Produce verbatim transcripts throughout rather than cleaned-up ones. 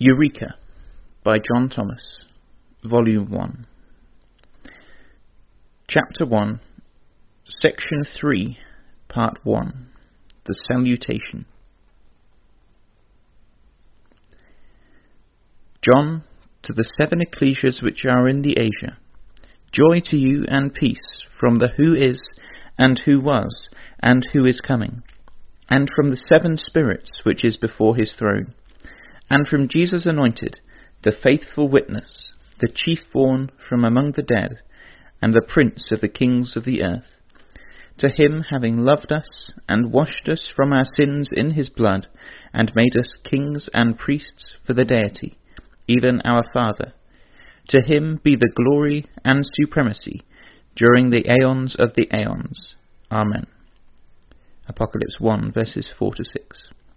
Eureka by John Thomas, Volume one. Chapter one, Section three, Part one, The Salutation. John, to the seven ecclesias which are in the Asia, joy to you and peace from the who is, and who was, and who is coming, and from the seven spirits which is before his throne, and from Jesus anointed, the faithful witness, the chief born from among the dead, and the prince of the kings of the earth. To him, having loved us, and washed us from our sins in his blood, and made us kings and priests for the deity, even our Father, to him be the glory and supremacy during the aeons of the aeons. Amen. Apocalypse one, verses four to six.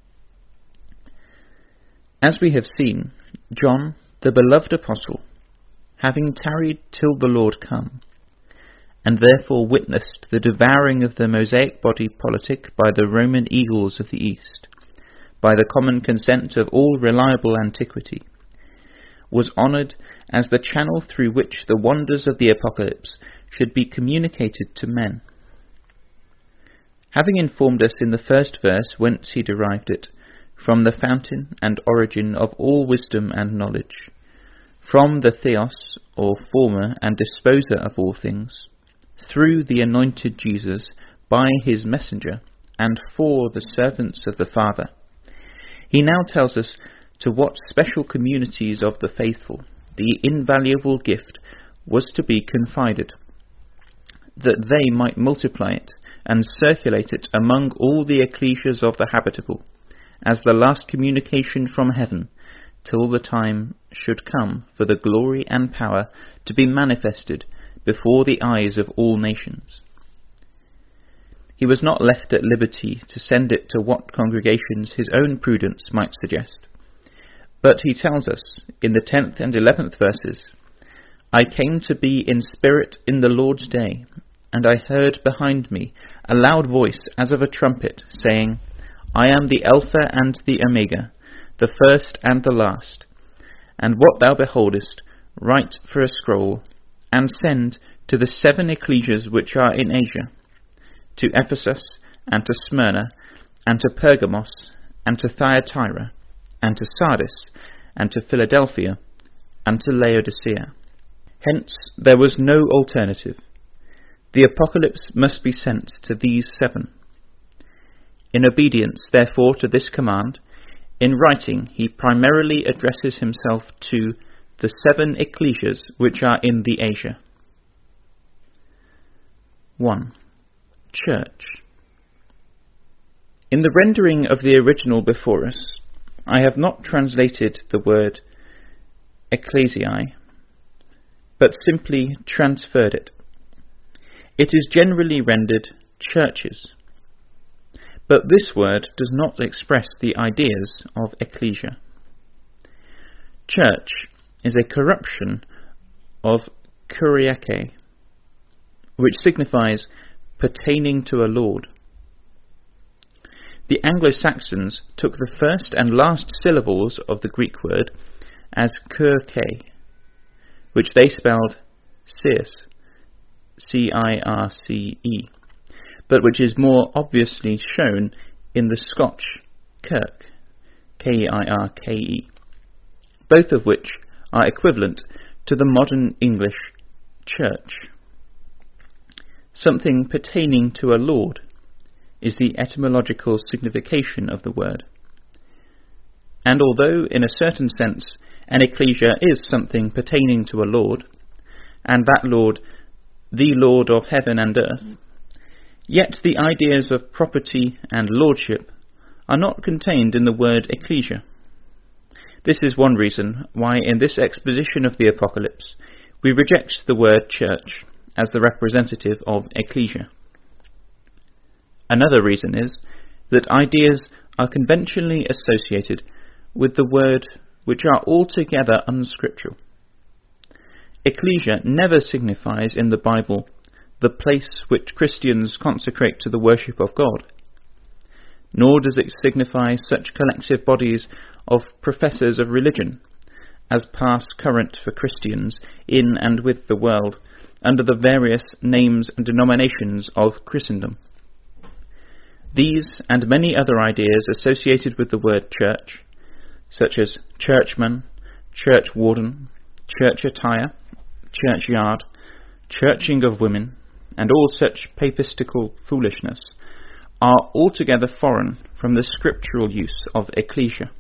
As we have seen, John, the beloved apostle, having tarried till the Lord come, and therefore witnessed the devouring of the Mosaic body politic by the Roman eagles of the East, by the common consent of all reliable antiquity, was honoured as the channel through which the wonders of the apocalypse should be communicated to men. Having informed us in the first verse whence he derived it, from the fountain and origin of all wisdom and knowledge, from the Theos, or former and disposer of all things, through the anointed Jesus, by his messenger, and for the servants of the Father, he now tells us to what special communities of the faithful the invaluable gift was to be confided, that they might multiply it and circulate it among all the ecclesias of the habitable, as the last communication from heaven, till the time should come for the glory and power to be manifested before the eyes of all nations. He was not left at liberty to send it to what congregations his own prudence might suggest, but he tells us in the tenth and eleventh verses, I came to be in spirit in the Lord's day, and I heard behind me a loud voice as of a trumpet, saying, I am the Alpha and the Omega, the first and the last. And what thou beholdest, write for a scroll, and send to the seven ecclesias which are in Asia, to Ephesus, and to Smyrna, and to Pergamos, and to Thyatira, and to Sardis, and to Philadelphia, and to Laodicea. Hence there was no alternative. The apocalypse must be sent to these seven. In obedience, therefore, to this command, in writing he primarily addresses himself to the seven ecclesias which are in the Asia. one. Church. In the rendering of the original before us, I have not translated the word ecclesiae, but simply transferred it. It is generally rendered churches, but this word does not express the ideas of ecclesia. Church is a corruption of kuriake, which signifies pertaining to a lord. The Anglo-Saxons took the first and last syllables of the Greek word as kurke, which they spelled circe, C I R C E, but which is more obviously shown in the Scotch kirk, K I R K E, both of which are equivalent to the modern English church. Something pertaining to a lord is the etymological signification of the word. And although in a certain sense an ecclesia is something pertaining to a lord, and that lord the Lord of heaven and earth, yet the ideas of property and lordship are not contained in the word ecclesia. This is one reason why in this exposition of the apocalypse we reject the word church as the representative of ecclesia. Another reason is that ideas are conventionally associated with the word which are altogether unscriptural. Ecclesia never signifies in the Bible the place which Christians consecrate to the worship of God, nor does it signify such collective bodies of professors of religion as pass current for Christians in and with the world, under the various names and denominations of Christendom. These and many other ideas associated with the word church, such as churchman, churchwarden, church attire, churchyard, churching of women, and all such papistical foolishness, are altogether foreign from the scriptural use of ecclesia.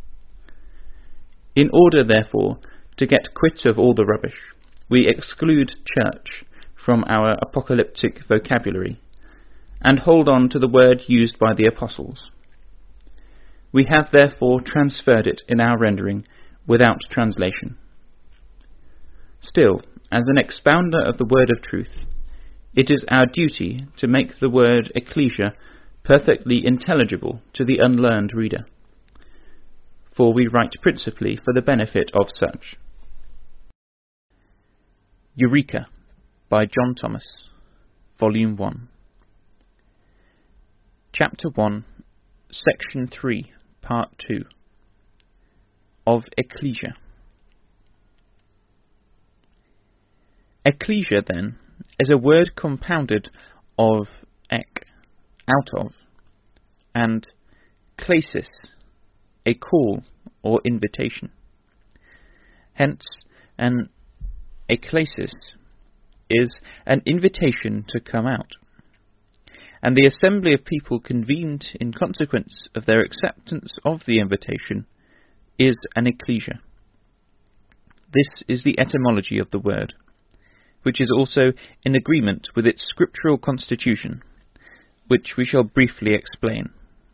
In order, therefore, to get quit of all the rubbish, we exclude church from our apocalyptic vocabulary, and hold on to the word used by the apostles. We have therefore transferred it in our rendering without translation. Still, as an expounder of the word of truth, it is our duty to make the word ecclesia perfectly intelligible to the unlearned reader, for we write principally for the benefit of such. Eureka, by John Thomas, Volume one. Chapter one, Section three, Part two, of Ecclesia. Ecclesia, then, is a word compounded of ek, out of, and klesis, a call or invitation. Hence, an ekklesis is an invitation to come out, and the assembly of people convened in consequence of their acceptance of the invitation is an ecclesia. This is the etymology of the word, which is also in agreement with its scriptural constitution, which we shall briefly explain.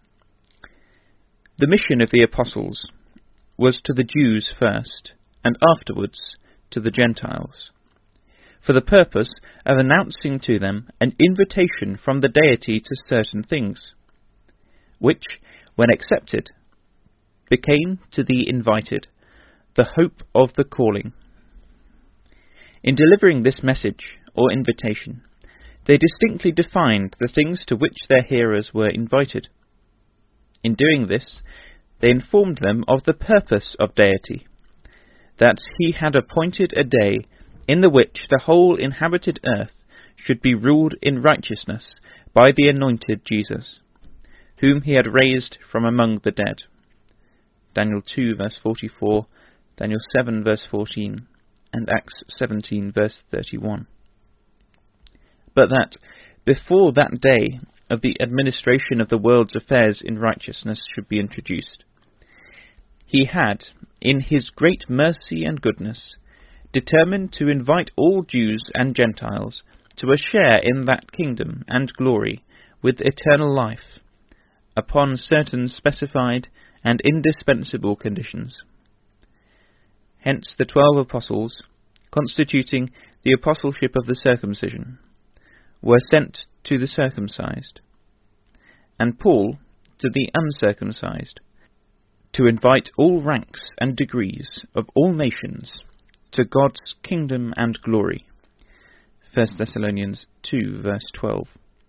The mission of the apostles was to the Jews first, and afterwards to the Gentiles, for the purpose of announcing to them an invitation from the deity to certain things, which, when accepted, became to the invited the hope of the calling. In delivering this message or invitation, they distinctly defined the things to which their hearers were invited. In doing this, they informed them of the purpose of deity, that he had appointed a day in the which the whole inhabited earth should be ruled in righteousness by the anointed Jesus, whom he had raised from among the dead. Daniel two, verse forty-four, Daniel seven, verse fourteen, and Acts seventeen, verse thirty-one. But that, before that day of the administration of the world's affairs in righteousness should be introduced, he had, in his great mercy and goodness, determined to invite all Jews and Gentiles to a share in that kingdom and glory with eternal life, upon certain specified and indispensable conditions. Hence the twelve apostles, constituting the apostleship of the circumcision, were sent to the circumcised, and Paul to the uncircumcised, to invite all ranks and degrees of all nations to God's kingdom and glory. First Thessalonians two, verse twelve.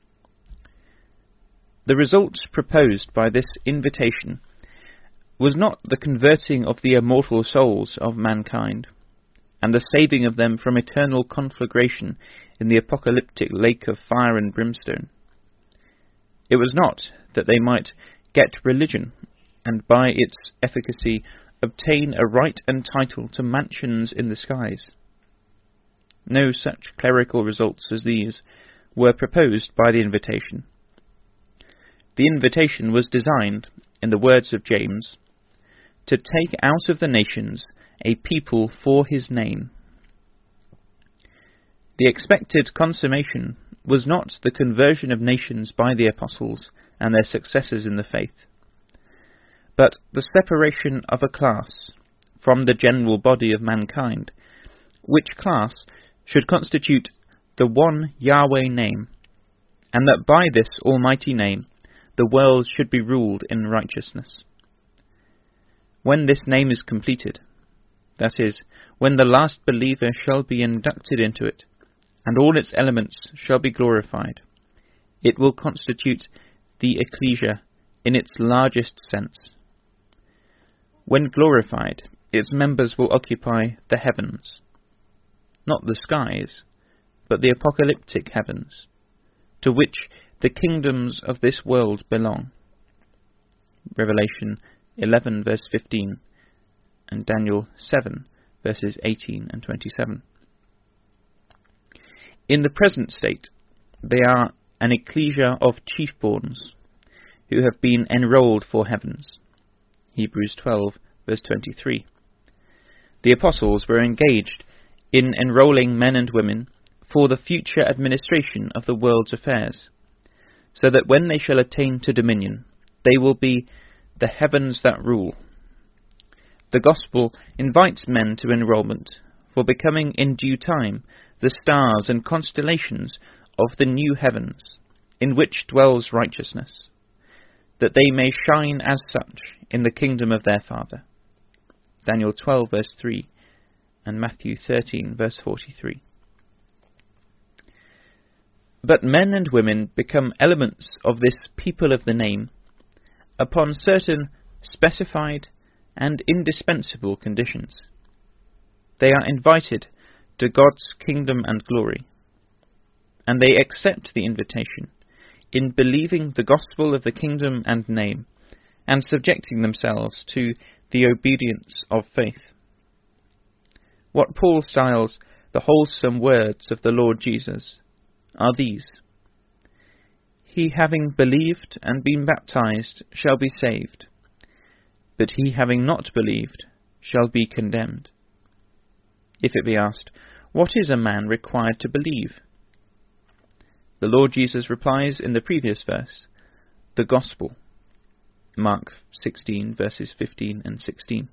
The result proposed by this invitation was not the converting of the immortal souls of mankind, and the saving of them from eternal conflagration in the apocalyptic lake of fire and brimstone. It was not that they might get religion, and by its efficacy obtain a right and title to mansions in the skies. No such clerical results as these were proposed by the invitation. The invitation was designed, in the words of James, to take out of the nations a people for his name. The expected consummation was not the conversion of nations by the apostles and their successors in the faith, but the separation of a class from the general body of mankind, which class should constitute the one Yahweh name, and that by this almighty name the world should be ruled in righteousness. When this name is completed, that is, when the last believer shall be inducted into it, and all its elements shall be glorified, it will constitute the ecclesia in its largest sense. When glorified, its members will occupy the heavens, not the skies, but the apocalyptic heavens, to which the kingdoms of this world belong. Revelation eleven verse fifteen and Daniel seven verses eighteen and twenty-seven. In the present state, they are an ecclesia of chiefborns who have been enrolled for heavens. Hebrews twelve verse twenty-three. The apostles were engaged in enrolling men and women for the future administration of the world's affairs, so that when they shall attain to dominion, they will be the heavens that rule. The gospel invites men to enrolment for becoming in due time the stars and constellations of the new heavens, in which dwells righteousness, that they may shine as such in the kingdom of their Father. Daniel twelve verse three and Matthew thirteen verse forty-three. But men and women become elements of this people of the name upon certain specified and indispensable conditions. They are invited to God's kingdom and glory, and they accept the invitation in believing the gospel of the kingdom and name, and subjecting themselves to the obedience of faith. What Paul styles the wholesome words of the Lord Jesus are these: He having believed and been baptized shall be saved, but he having not believed shall be condemned. If it be asked, what is a man required to believe? The Lord Jesus replies in the previous verse, the gospel. Mark sixteen verses fifteen and sixteen.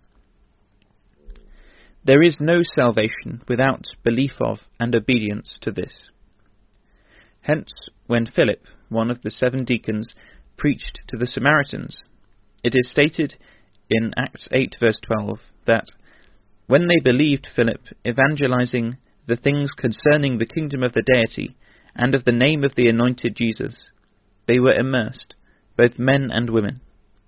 There is no salvation without belief of and obedience to this. Hence, when Philip, one of the seven deacons, preached to the Samaritans, it is stated in Acts eight verse twelve that when they believed Philip evangelizing the things concerning the kingdom of the deity and of the name of the anointed Jesus, they were immersed, both men and women.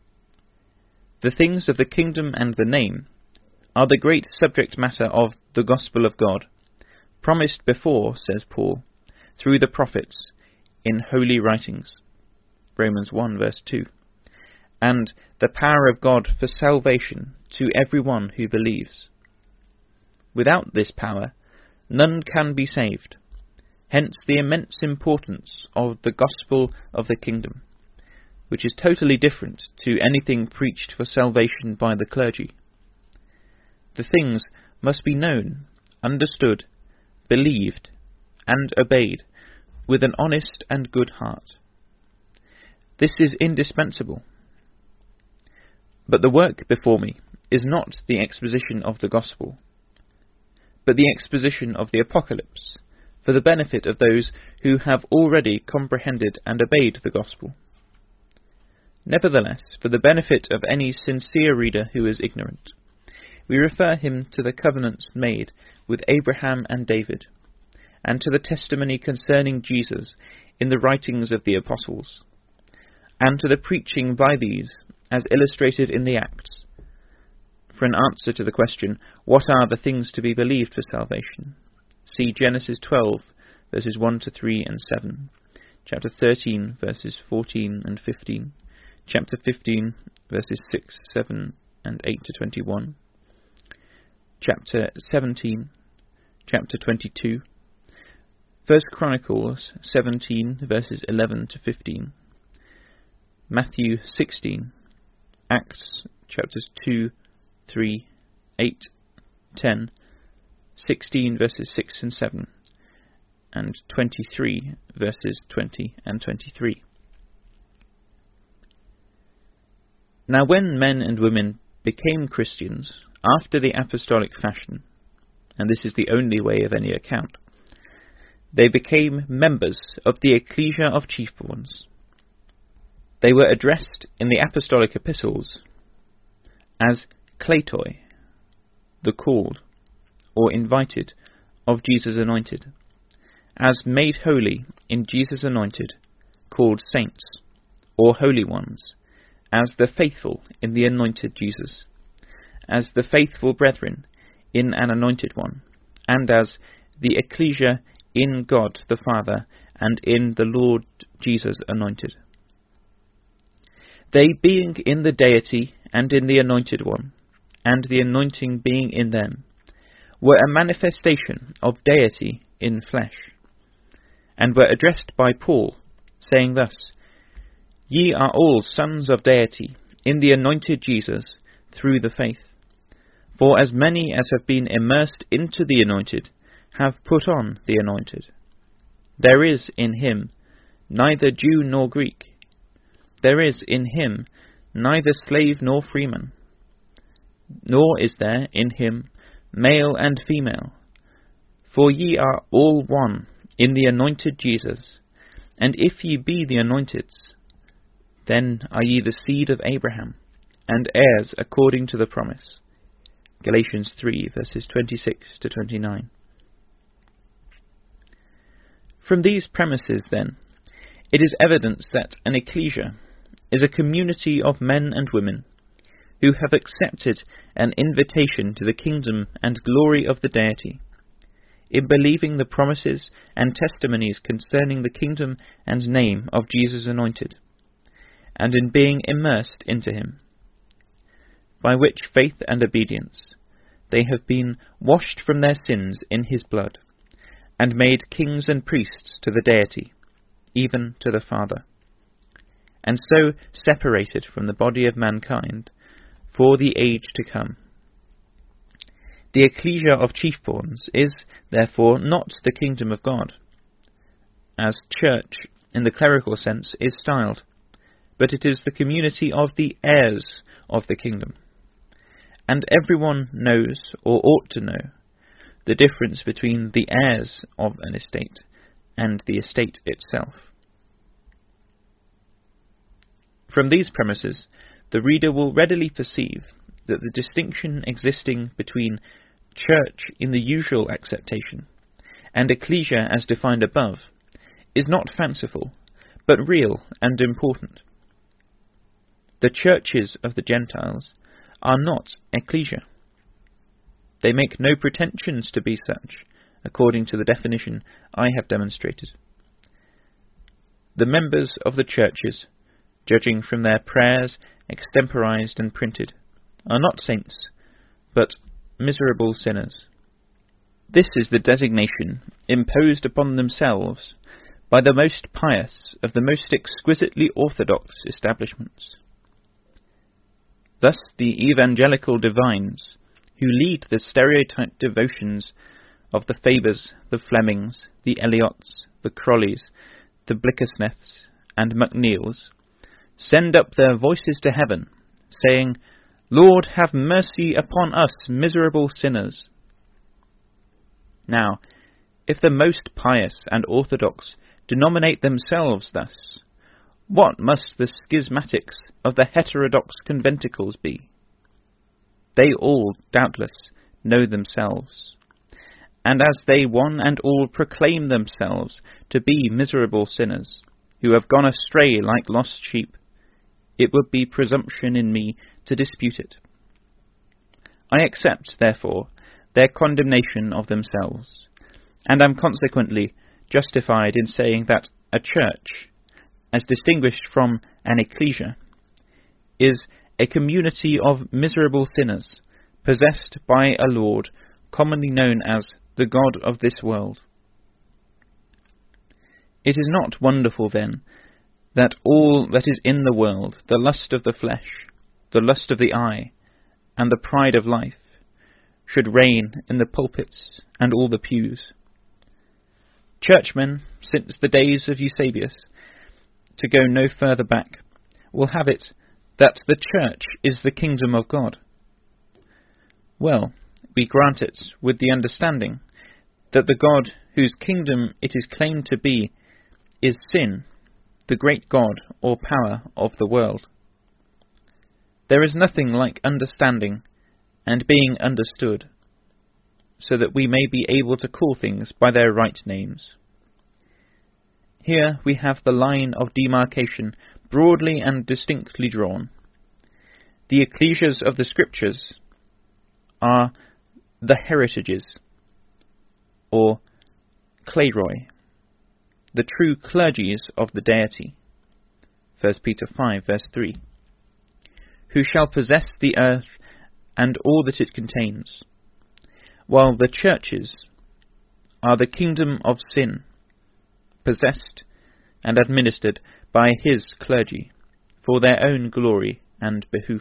The things of the kingdom and the name are the great subject matter of the gospel of God, promised before, says Paul, through the prophets in holy writings, Romans one verse two, and the power of God for salvation to everyone who believes. Without this power, none can be saved, hence the immense importance of the gospel of the kingdom, which is totally different to anything preached for salvation by the clergy. The things must be known, understood, believed, and obeyed with an honest and good heart. This is indispensable. But the work before me is not the exposition of the gospel, but the exposition of the apocalypse, for the benefit of those who have already comprehended and obeyed the gospel. Nevertheless, for the benefit of any sincere reader who is ignorant, we refer him to the covenants made with Abraham and David, and to the testimony concerning Jesus in the writings of the apostles, and to the preaching by these, as illustrated in the Acts, for an answer to the question, what are the things to be believed for salvation? See Genesis twelve, verses one to three and seven, chapter thirteen, verses fourteen and fifteen, chapter fifteen, verses six, seven, and eight to twenty-one, chapter seventeen, chapter twenty-two, First Chronicles seventeen, verses eleven to fifteen, Matthew sixteen, Acts chapters two, three, eight, ten, sixteen verses six and seven, and twenty-three verses twenty and twenty-three. Now when men and women became Christians after the apostolic fashion, and this is the only way of any account, they became members of the ecclesia of chiefborns. They were addressed in the apostolic epistles as kletoi, the called, or invited, of Jesus anointed, as made holy in Jesus anointed, called saints, or holy ones, as the faithful in the anointed Jesus, as the faithful brethren in an anointed one, and as the ecclesia in God the Father and in the Lord Jesus anointed. They being in the deity and in the anointed one, and the anointing being in them, were a manifestation of deity in flesh, and were addressed by Paul, saying thus, Ye are all sons of deity in the anointed Jesus through the faith. For as many as have been immersed into the anointed have put on the anointed. There is in him neither Jew nor Greek. There is in him neither slave nor freeman. Nor is there in him male and female. For ye are all one in the anointed Jesus. And if ye be the anointeds, then are ye the seed of Abraham, and heirs according to the promise. Galatians three, verses twenty-six to twenty-nine. From these premises, then, it is evident that an ecclesia is a community of men and women who have accepted an invitation to the kingdom and glory of the deity, in believing the promises and testimonies concerning the kingdom and name of Jesus anointed, and in being immersed into him, by which faith and obedience they have been washed from their sins in his blood, and made kings and priests to the deity, even to the Father, and so separated from the body of mankind for the age to come. The ecclesia of chiefborns is, therefore, not the kingdom of God, as church in the clerical sense is styled, but it is the community of the heirs of the kingdom. And everyone knows, or ought to know, the difference between the heirs of an estate and the estate itself. From these premises, the reader will readily perceive that the distinction existing between church in the usual acceptation and ecclesia as defined above is not fanciful, but real and important. The churches of the Gentiles are not ecclesia. They make no pretensions to be such, according to the definition I have demonstrated. The members of the churches, judging from their prayers extemporized and printed, are not saints, but miserable sinners. This is the designation imposed upon themselves by the most pious of the most exquisitely orthodox establishments. Thus the evangelical divines, who lead the stereotyped devotions of the Fabers, the Flemings, the Eliots, the Crolleys, the Blickersmiths, and MacNeils, send up their voices to heaven, saying, Lord, have mercy upon us, miserable sinners. Now, if the most pious and orthodox denominate themselves thus, what must the schismatics of the heterodox conventicles be? They all, doubtless, know themselves, and as they one and all proclaim themselves to be miserable sinners, who have gone astray like lost sheep, it would be presumption in me to dispute it. I accept, therefore, their condemnation of themselves, and am consequently justified in saying that a church, as distinguished from an ecclesia, is a community of miserable sinners, possessed by a Lord commonly known as the God of this world. It is not wonderful, then, that all that is in the world, the lust of the flesh, the lust of the eye, and the pride of life, should reign in the pulpits and all the pews. Churchmen, since the days of Eusebius, to go no further back, will have it that the church is the kingdom of God. Well, we grant it with the understanding that the God whose kingdom it is claimed to be is sin, the great God or power of the world. There is nothing like understanding and being understood, so that we may be able to call things by their right names. Here we have the line of demarcation broadly and distinctly drawn, The ecclesias of the Scriptures are the heritages, or kleroi, the true clergies of the deity. First Peter five, verse three. Who shall possess the earth and all that it contains, while the churches are the kingdom of sin, possessed and administered by his clergy for their own glory and behoof.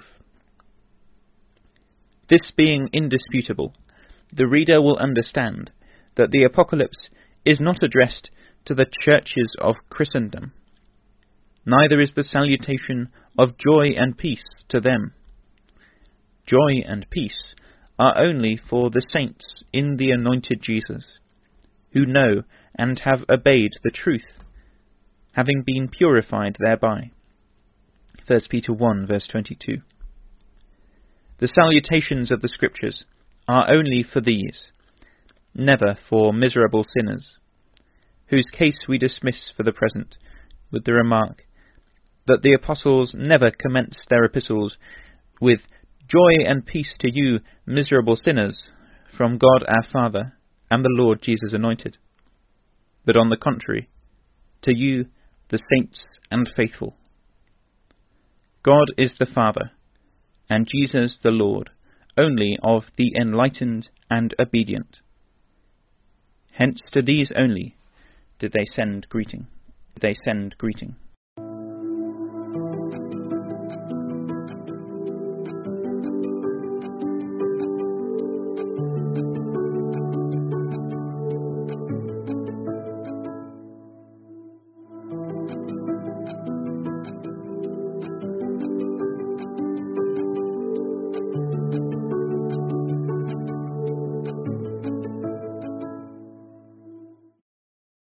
This being indisputable, the reader will understand that the Apocalypse is not addressed to the churches of Christendom, neither is the salutation of joy and peace to them. Joy and peace are only for the saints in the anointed Jesus, who know and have obeyed the truth, having been purified thereby. First Peter one, verse twenty-two. The salutations of the Scriptures are only for these, never for miserable sinners, whose case we dismiss for the present, with the remark that the apostles never commenced their epistles with joy and peace to you, miserable sinners, from God our Father and the Lord Jesus Anointed, but on the contrary, to you, the saints and faithful. God is the Father, and Jesus the Lord, only of the enlightened and obedient. Hence to these only did they send greeting. Did they send greeting.